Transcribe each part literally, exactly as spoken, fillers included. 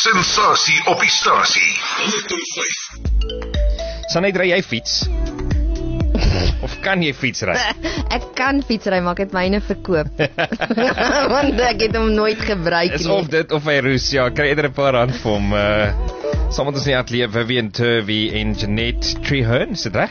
Sensasie op die stasie. honderd vyf. Sanet, ry jy fiets? Of kan jy fietsry? Ek kan fietsry, maar ek het myne verkoop. Want ek het hom nooit gebruik Is nie. of dit of hy roes, ja, kry eerder 'n paar rand vir hom. Uh, saam met ons in die ateljee, Vivian Turvey en Jeanette Treherne, is dit reg?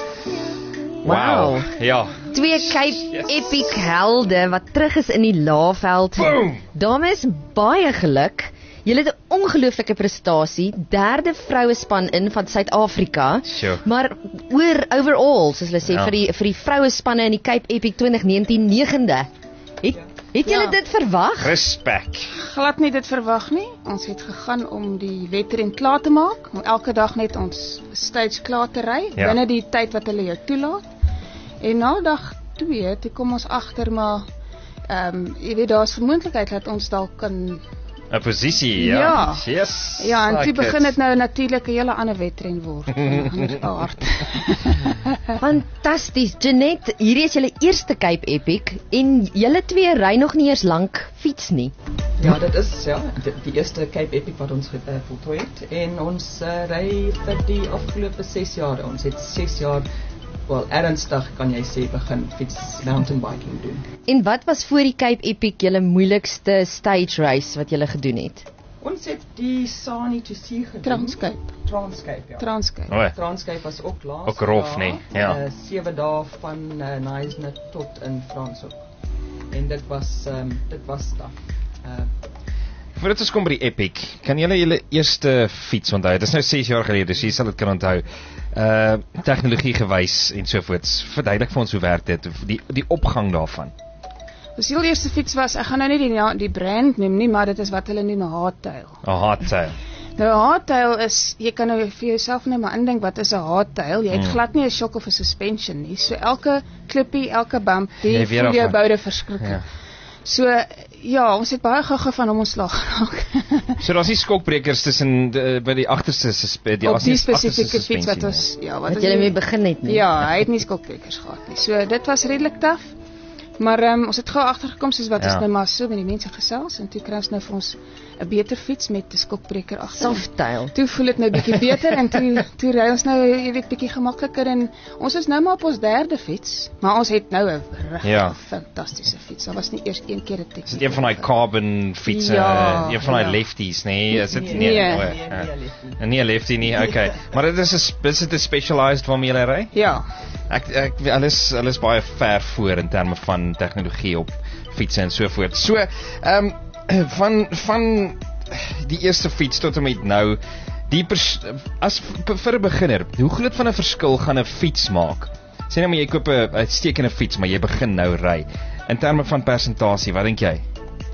Wow. Ja. Twee Cape Epic helde wat terug is in die Laagveld. Boom. Dames, baie geluk. Julle het 'n ongelooflike prestasie, derde vrouespan in van Suid-Afrika. Sure. Maar oor overall, soos hulle sê, Ja. vir die vir die vrouespanne in die Cape Epic twintig negentien negende. Het het julle Ja. dit verwag? Respek. Glad nie dit verwag nie. Ons het gegaan om die wedren klaar te maak, om elke dag net ons stage klaar te ry, Ja. binne die tyd wat hulle jou toelaat. En na dag twee, toe kom ons agter maar ehm um, jy weet daar's moontlikheid dat ons dalk kan 'n posisie, ja. Ja. Yes. ja, en toe Like begin it. dit nou natuurlik 'n hele ander wedren word. Anders aard. Fantasties. Jeanette, hierdie is julle eerste Cape Epic en julle twee ry nog nie eers lank fiets nie. Ja, dit is ja, die, die eerste Cape Epic wat ons uh, voltooi het en ons uh, ry vir die afgelope ses jaar. Ons het ses jaar wel ernstig kan jy sê begin fiets mountain biking doen. En wat was voor die Cape Epic julle moeilikste stage race wat julle gedoen het? Ons het die Sani to Sea gedoen. Transcape. Transcape, ja. Transcape. O, Transcape was ook laas. Ook rof, nee, ja. Uh, sewe dae van uh, Neisner tot in Franshoek. En dit was um, dit was taaf. Uh, Voordat ons kom by die Epic, kan julle julle eerste fiets onthou? Dit is nou ses jaar gelede, so jy sal dit kan onthou. Uh tegnologie gewys en so voorts. Verduidelik vir ons hoe werk dit, die die opgang daarvan. Ons heel eerste fiets was, ek gaan nou nie die, ja, die brand noem nie, maar dit is wat hulle noem 'n hardtail. 'n hardtail. Nou 'n hardtail is, jy kan nou vir jouself nou maar indink wat is 'n hardtail. Jy het Hmm. glad nie 'n shock of 'n suspension nie. So elke klippie, elke bump, Jy die weet voel jou daarvan. boude verskriklik. Ja. So ja, ons het baie gou-gou van hom ontslaag geraak. So daar's nie skokbrekers tussen die, by die agterste suspe- die Op die agterste spesifieke suspensie fiets wat nie. ons ja, wat Wat is julle die- mee begin het nie. Ja, hy het nie skokbrekers gehad nie. So dit was redelik taaf. Maar um, ons het gou agtergekom soos wat Ja. ons nou maar so met die mense gesels en toe kry ons nou vir ons 'n beter fiets met 'n skokbreker agter. Softail. Toe voel dit nou bietjie beter en toe toe ry ons nou jy weet bietjie gemakliker en ons is nou maar op ons derde fiets, maar ons het nou 'n regtig Ja. fantastiese fiets. Daar was nie eers een keer 'n teks. Is dit een van daai carbon fietsse, Ja, een van daai ja. lefties, nee, is dit Nee, nie? nee, o, nee, ja. nee, lefty. Nie 'n lefty nie, okay. Maar dit is 'n sp- is dit 'n specialized waarmee jy ry? Ja. Ek ek hulle is hulle is baie ver voor in terme van tegnologie op fietsse en so voort. So, ehm um, van van die eerste fiets tot en met nou, die pers, as vir 'n beginner, hoe groot van 'n verskil gaan 'n fiets maak? Sê nou maar jy koop 'n uitstekende fiets, maar jy begin nou ry. In terme van persentasie, wat dink jy?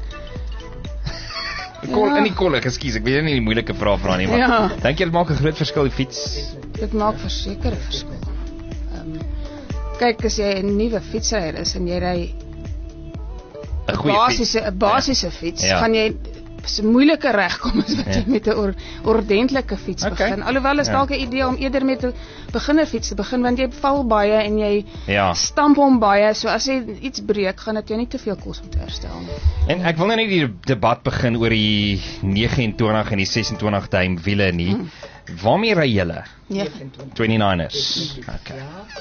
Kol, Ja. in die kollig, ekskuus, ek weet nie die moeilike vrae vra nie, maar Ja. dink jy dit maak 'n groot verskil die fiets? Dit maak verseker 'n verskil. Ehm um, kyk as jy 'n nuwe fietsryer is en jy ry 'n 'n goeie basiese fiets. 'n basiese fiets, Ja. gaan jy so moeiliker regkom as wat Ja. jy met 'n or, ordentlike fiets Okay. begin. Alhoewel is Ja. dalk 'n idee om eerder met 'n beginnerfiets te begin want jy val baie en jy Ja. stamp hom baie, so as jy iets breek, gaan dit jou nie te veel kos om te herstel nie. En ek wil nou nie die debat begin oor die negenentwintig en die ses en twintig duim wiele nie. Hmm. Waarmee ry julle? Nee. twenty-niners. Okay.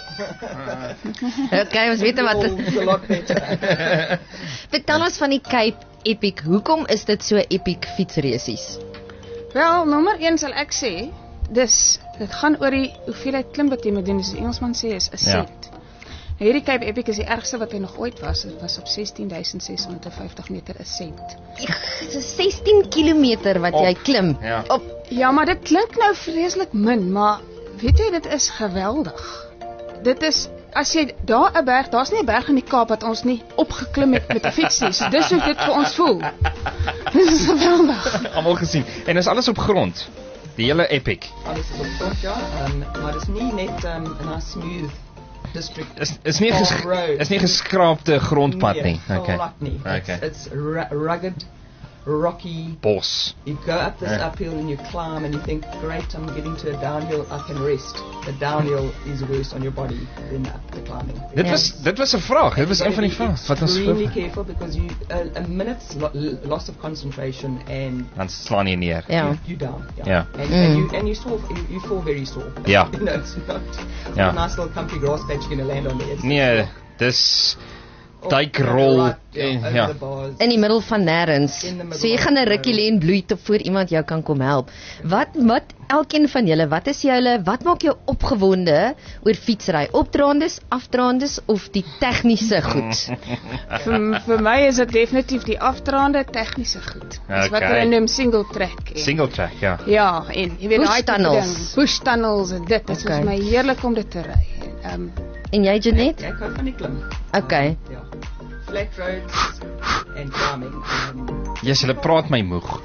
Okay, ons weet nou wat. Oh, a lot better. Vertel ons van die Cape Epic. Hoekom is dit so epic fietsresies? Wel, nommer een sal ek sê, dis dit gaan oor die hoeveelheid klim wat jy moet doen. Dis 'n Engelsman sê is 'n Ja. cent. Nou, hierdie Cape Epic is die ergste wat hy nog ooit was. Dit was op sestien duisend ses honderd vyftig meter 'n sent. Dit is sestien kilometer wat Op. jy klim. Ja. Op. Ja, maar dit klink nou vreeslik min, maar weet jy, dit is geweldig. Dit is as jy daar 'n berg, daar's nie 'n berg in die Kaap wat ons nie opgeklim het met 'n fiets nie. So dis hoe dit vir ons voel. Dit is geweldig. Almal gesien. En is alles op grond. Die hele epic. Alles is op grond, ja, um, maar dit is nie net um, in 'n smooth district. Is is nie Farm ges, road. is nie geskraapte grondpad nie. Nee, Okay. glad nie. Okay. It's, it's ru- rugged rocky Bos. You go up this Yeah. uphill and you climb and you think, great, I'm getting to a downhill, I can rest. The downhill is worse on your body than up the climbing. Dit was dit was 'n vraag. Dit was een van die vrae wat ons Extremely vroeg. careful because you a, a minute's lo loss of concentration and Dan slaan jy neer. Ja. you, you down. Yeah. Yeah. And, Mm. and you and you sore, you, you fall very sore. Yeah. You know, it's not Yeah. a nice little comfy grass patch you're going to land on there. It's Nee, dis oh, duikrol, right, yeah, over ja. the bars. In die middel van nêrens. In the middle So jy of gaan 'n the- rukkie lê en bloei tot voor iemand jou kan kom help. Wat wat elkeen van julle, wat is julle, wat maak jou opgewonde oor fietsry? Opdraandes, afdraandes of die tegniese goed? vir, vir my is dit definitief die afdraande tegniese goed. Dis wat Okay. hulle noem single track. En, Single track, ja. Ja, en jy weet Bush daai tipe tunnels. ding, bush tunnels en dit, dit is Okay. vir my heerlik om dit te ry. Ehm um, En jy Janet? Ek hou van die klim. Okay. Ja. Flat roads and climbing. Um, Yes, hulle praat my moeg.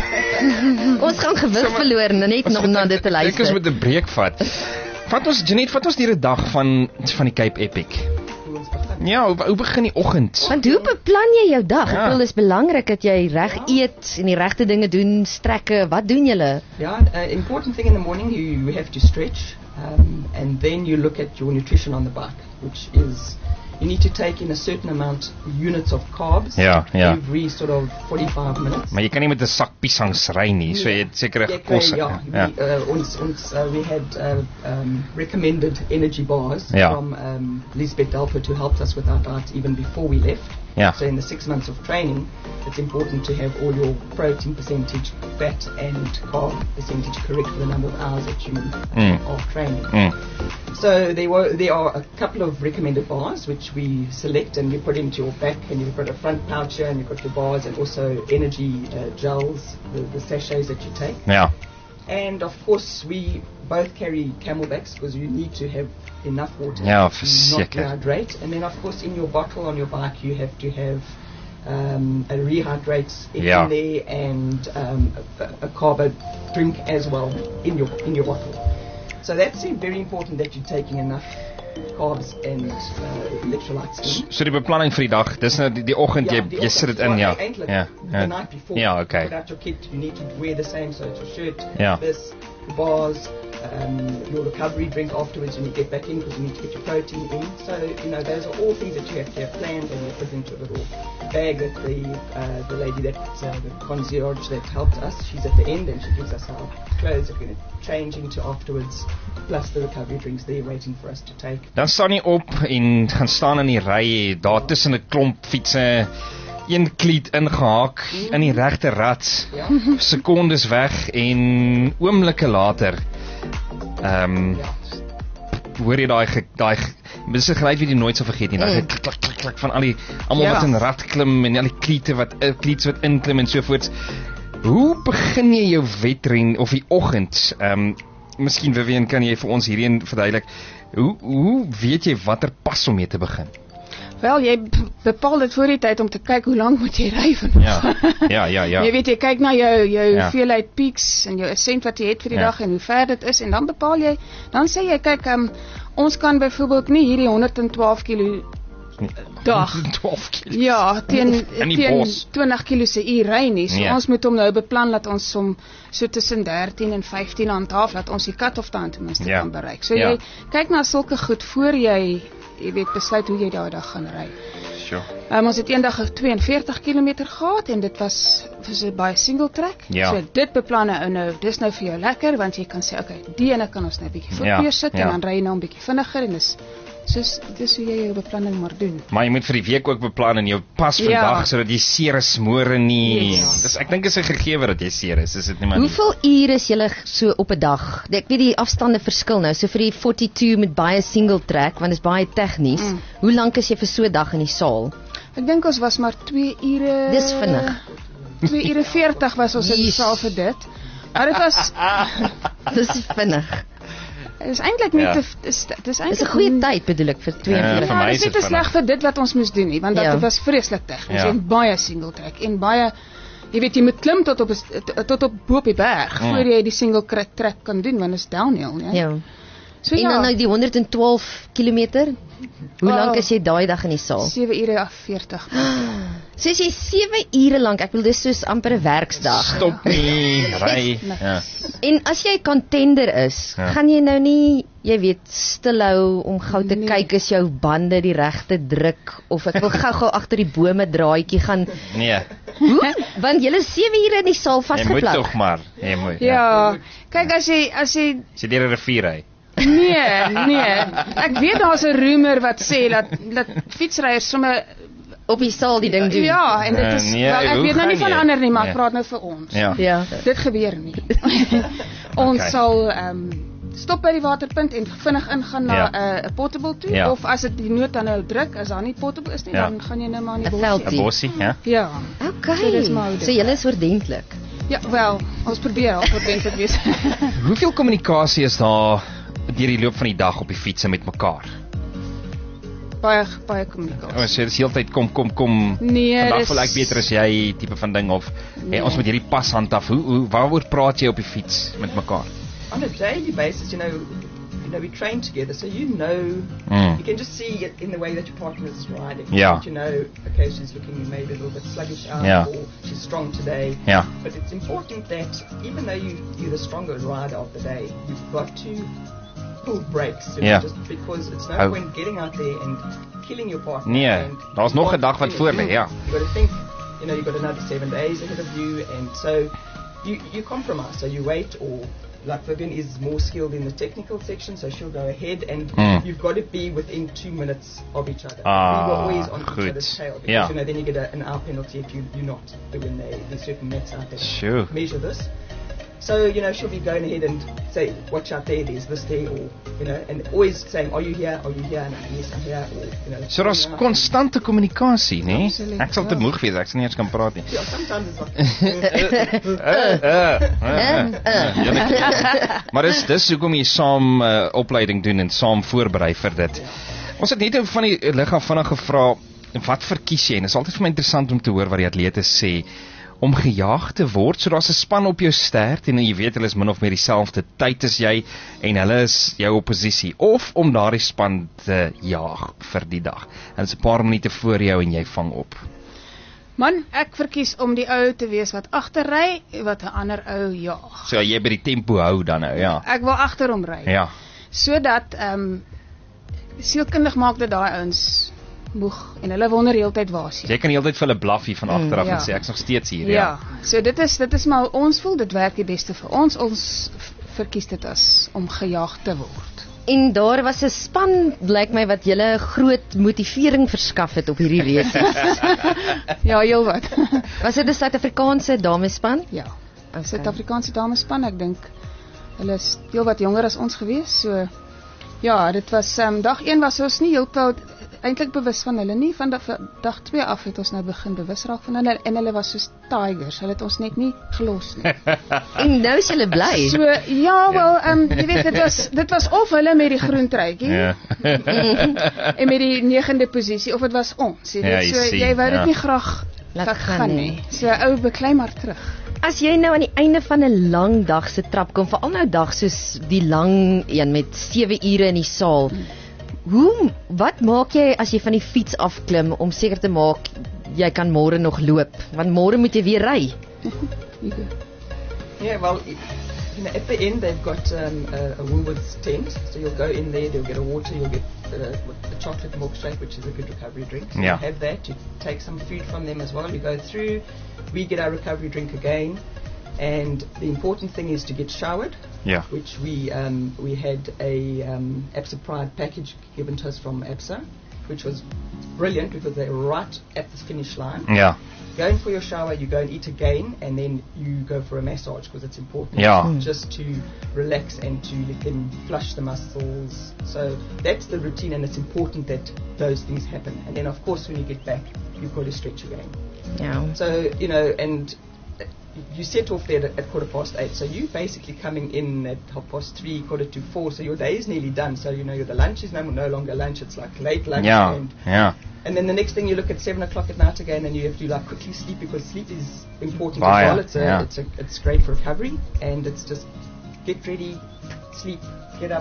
Ons gaan gewig verloor net om na dit te Ek is luister. met 'n breek vat. Vat ons Janet, vat ons deur 'n dag van van die Cape Epic. hoe ons begin. Ja, hoe, hoe begin die oggend? Want hoe beplan jy jou dag? Ek Ja. bedoel dis belangrik dat jy reg eet en die regte dinge doen, strekke. Wat doen julle? Yeah, uh, important thing in the morning, you, you have to stretch, um, and then you look at your nutrition on the bike, which is you need to take in a certain amount units of carbs Ja, ja. every sort of forty-five minutes. Maar jy kan nie met 'n sak piesangs ry nie, so jy het sekere Ja, kos. ja, Ja. We, uh, ons, ons, uh, we had uh, um, recommended energy bars Ja. from um, Lisbeth Delpert, who helped us with our diet even before we left. Ja. So in the six months of training, it's important to have all your protein percentage, fat and carb percentage correct for the number of hours that you Mm. are training. Mm. So there were there are a couple of recommended bars which we select and you put into your back, and you've got a front pouch here and you've got your bars and also energy uh, gels, the, the sachets that you take. Ja. And of course we both carry camelbacks because you need to have enough water Ja, to not verseker. dehydrate. And then of course in your bottle on your bike you have to have um, a rehydrate in, Ja. in there and um, a, a carbo drink as well in your in your bottle. So that's uh, very important that you're taking enough carbs and uh, electrolytes in. So die beplanning vir die dag, dis nou die, die oggend jy the jy sit dit in, well, ja. eintlik, Ja. The Ja. night before. Ja, You okay. put out your kit. You need to wear the same, so it's your shirt, Ja. this, the bars, um, your recovery drink afterwards when you get back in because you need to get your protein in. So you know those are all things that you have to have planned, and you put into a little bag that the uh, the lady that uh, the concierge that helped us, she's at the end and she gives us our clothes that we're going to change into afterwards, plus the recovery drinks there waiting for us to take. Dan staan jy op en gaan staan in die ry, daar tussen 'n klomp fietsse, een kliet ingehaak in die regte rad. Ja. Sekondes weg en oomblikke later. Ehm um, Ja. hoor jy daai ge- daai ge- dis 'n geluid wat jy nooit sal vergeet nie. Daai Mm. klik klik klik klik van al die almal Ja. wat in rad klim en al die kliete wat uh, kliets wat inklim en so voort. Hoe begin jy jou wedren of die oggend? Ehm um, miskien Vivian, kan jy vir ons hierheen verduidelik? Hoe hoe weet jy watter pas om mee te begin? Wel, jy b- bepaal dit voor die tyd om te kyk hoe lank moet jy ry vandag. Ja. Ja, ja, ja. Jy weet jy kyk na jou jou Ja. hoeveelheid peaks en jou ascent wat jy het vir die Ja. dag en hoe ver dit is, en dan bepaal jy, dan sê jy kyk, um, ons kan byvoorbeeld nie hierdie honderd en twaalf kilo dag twaalf kilo. ja, teen In die teen bos. twintig kilo se uur ry nie. So Nee. ons moet hom nou beplan dat ons hom so tussen dertien en vyftien handhaaf, dat ons die cut-off time ten minste Ja. kan bereik. So Ja. jy kyk na sulke goed voor jy jy weet besluit hoe jy daai dag gaan ry. Sure. Um, ons het eendag 'n tweeënveertig kilometer gehad en dit was was 'n baie single track. Ja. So dit beplan nou nou, dis nou vir jou lekker want jy kan sê okay, die ene kan ons nou 'n bietjie Ja, voetpeer sit ja. en dan ry jy nou 'n bietjie vinniger en dis soos dis hoe jy jou beplanning maar doen. Maar jy moet vir die week ook beplan en jou pas Ja. vandag sodat jy seer is môre nie. Yes. Dis ek dink is 'n gegewe dat jy seer is, is dit nie maar nie. Hoeveel ure is julle so op 'n dag? Ek weet die afstande verskil nou. So vir die forty-two met baie single track, want dit is baie tegnies. Mm. Hoe lank is jy vir so 'n dag in die saal? Ek dink ons was maar twee ure. Dis vinnig. twee ure veertig was ons in die Yeesh. saal vir dit. Maar dit was Dis vinnig. is eintlik nie Ja. te dis dis Dis eintlik 'n goeie tyd bedoel ek vir Ja, tweeënveertig. vir my Ja, is dis nie dit te sleg vinnig. vir dit wat ons moes doen nie, want dat Ja. dit was vreeslik tegnies Ja. en baie single track en baie jy weet jy moet klim tot op 'n- tot op bo op die berg Mm. voor jy die single track track kan doen want dit is downhill, ja. Ja. So En dan ja, nou die honderd en twaalf kilometer. Hoe Oh. lank is jy daai dag in die saal? sewe ure af veertig. So as jy sewe ure lank, ek bedoel dis soos amper 'n werksdag. Stop nie, ry. Ja. En as jy contender is, Ja. gaan jy nou nie, jy weet, stilhou om gou te Nee. kyk as jou bande die regte druk of ek wil gou-gou agter die bome draaitjie gaan. Nee, Hoe? Want jy is sewe ure in die saal jy moet vasgeplak. tog maar. Jy moet. Ja, kyk as jy as jy As jy deur 'n rivier ry. nee, nee. Ek weet daar's 'n rumor wat sê dat dat fietsryers sommer Op die saal die ding doen. ja, en dit is Uh, nee, wel, ek hoe weet nou nie gaan van jy? ander nie, maar Nee. ek praat nou vir ons. Ja. Ja. Dit gebeur nie. Ons Okay. sal ehm um, stop by die waterpunt en vinnig ingaan na 'n Ja. uh, 'n portable toe Ja. of as dit die nood dan nou druk, as daar nie portable is nie, Ja. dan gaan jy nou maar in die 'n bos. veldjie. 'n Bossie, ja. Ja. Okay. So dis maar hoe dit So julle is oordentlik. Ja, wel, ons probeer al ordentlik wees. Hoeveel kommunikasie is daar deur die loop van die dag op die fietsse met mekaar? baie baie kommunikasie. Ons sê dis heeltyd kom kom kom. Nee, Vandag dis voel ek beter as jy tipe van ding of Nee. hey, ons moet hierdie pas handhaf. Hoe hoe waaroor praat jy op die fiets met mekaar? On a daily basis, you know, you know, we train together, so you know, Mm. you can just see it in the way that your partner is riding. Yeah. That you know, okay, she's looking maybe a little bit sluggish out, Yeah. or she's strong today. Ja. But it's important that even though you, you're the stronger rider of the day, you've got to pull brakes. You know, Yeah. Just because it's no Oh. point getting out there and killing your partner. Nee, and daar's nog 'n dag wat voor lê, ja. You got to think, you know, you've got another seven days ahead of you, and so you you compromise. So you wait, or like Vivian is more skilled in the technical section, so she'll go ahead, and Mm. you've got to be within two minutes of each other. Ah, we were always on goed. each other's tail because Ja. you know then you get a, an hour penalty if you you're not within the, the certain minutes out there. Sure. Measure this. So, you know, she'll be going ahead and say, watch out there, there's this there, or, you know, and always saying, are you here, are you here, and yes, I'm here, or, you know. So daar's yeah. konstante kommunikasie, nê? Absoluut, Ek sal te ja. moeg wees, ek sal nie eens kan praat nie. Yeah, sometimes it's like, Maar dis dis hoekom jy saam uh, opleiding doen en saam voorberei vir dit. Ons het net van die liggaam vinnig gevra wat verkies jy? En dit is altyd vir my interessant om te hoor wat die atlete sê om gejaag te word. So daar's 'n span op jou stert en jy weet hulle is min of meer dieselfde tyd as jy en hulle is jou oppositie, of om daardie span te jaag vir die dag. Hulle is 'n paar minute voor jou en jy vang op. Man, ek verkies om die ou te wees wat agterry, wat 'n ander ou jaag. So jy by die tempo hou dan nou, ja. Ek wil agter hom ry. Ja. Sodat ehm um, sielkundig maak dit daai ouens moeg en hulle wonder heeltyd waar is jy. Jy kan die hele tyd vir hulle blaffie van agteraf ja. en sê ek's nog steeds hier, Ja. ja. So dit is dit is maar ons voel dit werk die beste vir ons. Ons v- verkies dit as om gejaag te word. En daar was 'n span, blyk my, wat julle groot motivering verskaf het op hierdie reis. Ja, heelwat. Was dit 'n Suid-Afrikaanse damespan? Ja. Okay. Suid-Afrikaanse damespan, ek dink hulle is heelwat jonger as ons gewees. So ja, dit was ehm um, dag een was ons nie heeltemal eintlik bewus van hulle nie. Van dag, van dag twee af het ons nou begin bewus raak van hulle en hulle was soos tigers. Hulle het ons net nie gelos nie. En nou is julle bly. So ja, wel, ehm um, jy weet dit was dit was of hulle met die groen truitjie Ja. en met die negende posisie of dit was ons. Jy Ja, weet jy so sien, jy wou dit ja. nie graag Laat laat gaan gaan nie. nie. So ou beklei maar terug. As jy nou aan die einde van 'n lang dag se trap kom, veral nou dag soos die lang een met sewe ure in die saal. Hoe wat maak jy as jy van die fiets afklim om seker te maak jy kan môre nog loop? Want môre moet jy weer ry. yeah, well, it, you know, at the end they've got um, a, a Woolworths tent, so you'll go in there, they'll get a water, you'll get uh, a chocolate milkshake, which is a good recovery drink. So Yeah. you have that, you take some food from them as well, you go through, we get our recovery drink again, and the important thing is to get showered, Ja. which we um, we had a um, ABSA Pride package given to us from ABSA, which was brilliant because they're right at the finish line. Ja. Go in for your shower, you go and eat again, and then you go for a massage because it's important Ja. Mm. just to relax and to let them flush the muscles. So that's the routine, and it's important that those things happen. And then, of course, when you get back, you've got to stretch again. Ja. So, you know, and you set off there at, at quarter past eight, so you basically coming in at half past three, quarter to four, so your day is nearly done. So, you know, the lunch is no, no longer lunch, it's like late lunch. Ja. And, Ja. and then the next thing you look at seven o'clock at night again, and you have to like quickly sleep because sleep is important Ah, as well. yeah, It's a, yeah. it's a, it's great for recovery, and it's just get ready, sleep, get up,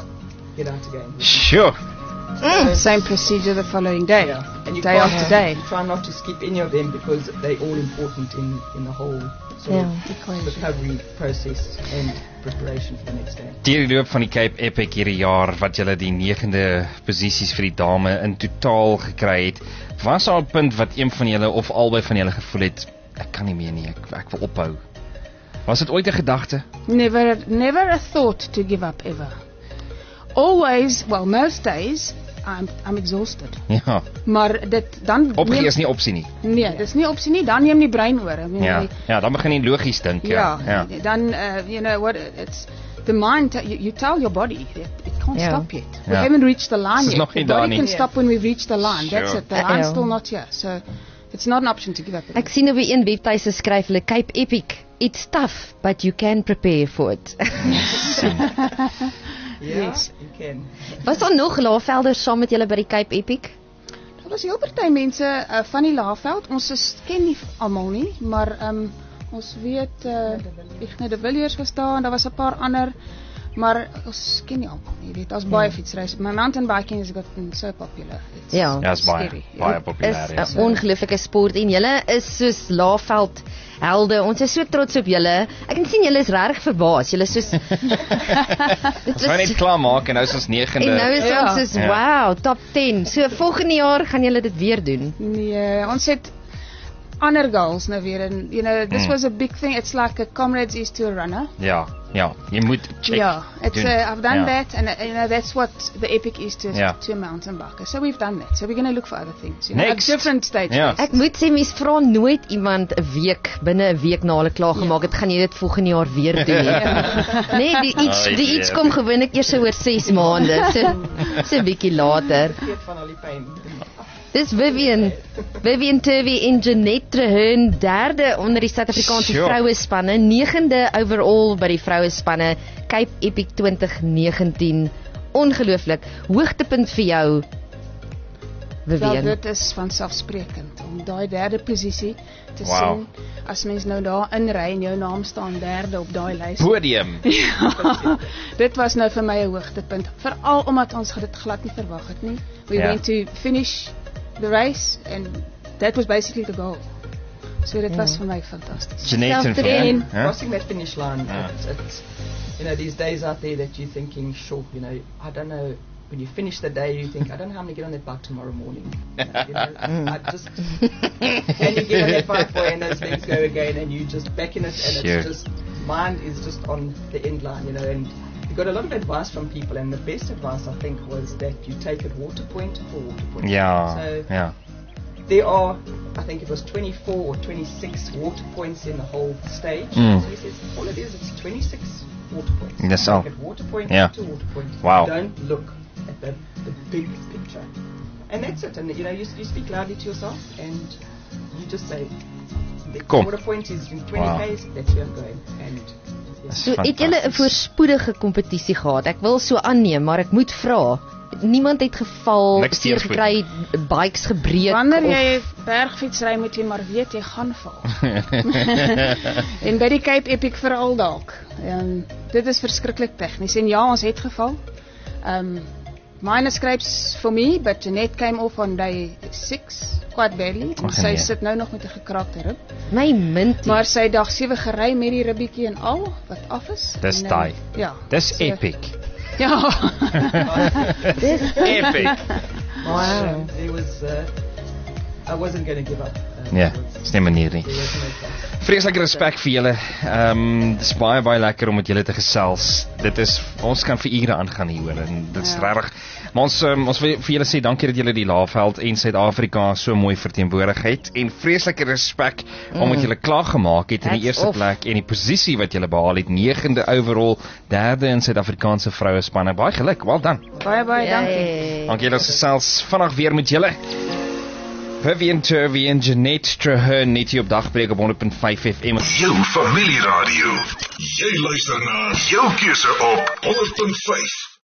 get out again. Sure. Mm. Same procedure the following day, Yeah. And you day can't- after day. Try not to skip any of them because they're all important in, in the whole sort Yeah. of recovery process and preparation for the next day. Deur die loop van die Cape Epic hierdie jaar wat julle die negende posisies vir die dame in totaal gekry het, was daar 'n punt wat een van julle of albei van julle gevoel het, ek kan nie meer nie, ek, ek wil ophou. Was dit ooit 'n gedagte? Never, never a thought to give up ever. Always, well, most days, I'm, I'm exhausted. Ja, Maar dit dan opgee is nie opsie nie. Nee, dis nie opsie nie. Dan neem die brein oor. I mean, Ja, die- ja, dan begin jy logies dink, ja. ja, dan uh, you know what it's the mind you, you tell your body it, it can't Ja. stop yet. We Ja. haven't reached the line Dis yet. nog The nie daar body nie. can Ja. stop when we've reached the line. Sure. That's it. The line's Ja. still not here. So it's not an option to give up. Ek sien op die een webtuise skryf hulle Cape Epic. It's tough, but you can prepare for it. Yeah, Yes. you can. Was daar nog laafvelders saam met julle by die Cape Epic? Daar was heel party mense uh, van die Laagveld. Ons is, ken nie almal nie, maar um, ons weet uh, Ignas de Villiers was daar en daar was 'n paar ander, maar ons ken nie almal nie. Jy weet, daar's baie fietsreis. My mountain biking has gotten so popular. It's Ja. Ja, is baie, scary. baie Is populêr, ja. 'n ongelooflike sport en julle is soos laafveld helde. Ons is so trots op julle. Ek kan sien julle is regtig verbaas. Julle is soos Ons gaan net klaar maak en nou is ons negende. En nou is Ja. ons soos Ja. wow, top ten. So volgende jaar gaan julle dit weer doen. Nee, ons het ander goals nou weer en you know this Mm. was a big thing. It's like a comrades is to a runner. Ja, ja, jy moet check. Yeah, it's doen. uh, I've done Ja. that and uh, you know that's what the epic is to Ja. to a mountain biker. So we've done that. So we're going to look for other things, you know, Next. at different stages. Ja. Ek moet sê mens vra nooit iemand 'n week binne 'n week na hulle klaar gemaak het, gaan jy dit volgende jaar weer doen nie. Nee, die iets Ai, die iets dear. kom gewoonlik eers oor ses maande. So so 'n bietjie later. Vergeet van al die pyn. Dis Vivian, Vivian Turvey en Jeanette Treherne, derde onder die Suid-Afrikaanse Sure. vrouespanne, negende overall by die vrouespanne Cape Epic twintig negentien. Ongelooflik. Hoogtepunt vir jou, Wel, Vivian. dit is vanselfsprekend om daai derde posisie te Wow. sien. As mens nou daar inry en jou naam staan derde op daai lys. Podium. Ja, dit was nou vir my 'n hoogtepunt, veral omdat ons dit glad nie verwag het nie. We Ja. went to finish the race and that was basically the goal. So dit was vir my fantasties. Jeanette en Selfvertrouwen. Vivian, hè? Crossing that finish line, Yeah. it's, it's, you know, these days out there that you're thinking, sure, you know, I don't know, when you finish the day, you think, I don't know how I'm going to get on that bike tomorrow morning. You know, I, I just, and you get on that bike boy and those things go again and you just back in it and Sure. it's just, mind is just on the end line, you know, and you got a lot of advice from people and the best advice I think was that you take it water point for water point. Ja, So, ja. there are, I think it was twenty-four or twenty-six water points in the whole stage. Mm. So he says, all it is, it's twenty-six water points. That's You all. Take it water point Yeah. to water point. Wow. Don't look at the, the big picture. And that's it. And you know, you, you speak loudly to yourself and you just say, the Kom. water point is in twenty Wow. k's, that's where I'm going. And yeah. So het julle 'n voorspoedige kompetisie gehad? Ek wil so aanneem, maar ek moet vra. Niemand het geval, Niks seer teërspoed. gekry, bikes gebreek Wanneer of jy bergfietsry moet jy maar weet jy gaan val. En by die Cape Epic veral dalk. En dit is verskriklik tegnies en ja, ons het geval. Um Mine scrapes for me, but Jeanette came off on day six quite badly. En Ag, sy nee. sit nou nog met 'n gekraakte rib. my mint. Maar sy het dag sewe gery met die ribbietjie en al wat af is. Dis En, daai. uh, Ja. Dis so- epic. Ja. Dis Epic. wow. There was, uh, I wasn't going to give up. Uh, Ja, there was- is nie manier nie. there was no chance. Vreeslike respek vir julle. Ehm um, dis baie baie lekker om met julle te gesels. Dit is ons kan vir ure aangaan hieroor en dit is Ja. regtig. Maar ons um, ons wil vir julle sê dankie dat julle die Laagveld en Suid-Afrika so mooi verteenwoordig het en vreeslike respek mm. omdat julle klaar gemaak het in die Hats eerste off. plek en die posisie wat julle behaal het, negende overall, derde in Suid-Afrikaanse vroue spanne. Baie geluk. Well done. Baie baie dankie. Yay. Dankie dat ons gesels vandag weer met julle. Vivian Turvey en Jeanette Treherne net hier op Dagbreek op honderd punt vyf F M. Jou familieradio. Jy luister na jou keuse op honderd punt vyf